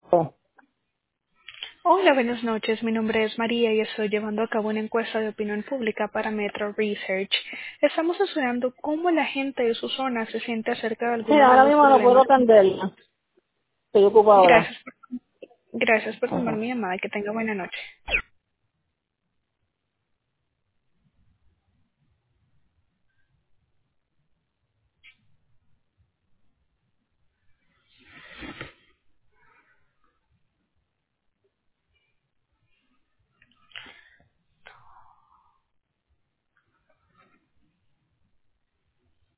Hola, buenas noches. Mi nombre es María y estoy llevando a cabo una encuesta de opinión pública para Metro Research. Estamos estudiando cómo la gente de su zona se siente acerca de algunos Mira, de ahora los mismo no puedo problemas. atenderla. Estoy ocupada ahora. Gracias, gracias por tomar Ajá. mi llamada. Que tenga buena noche.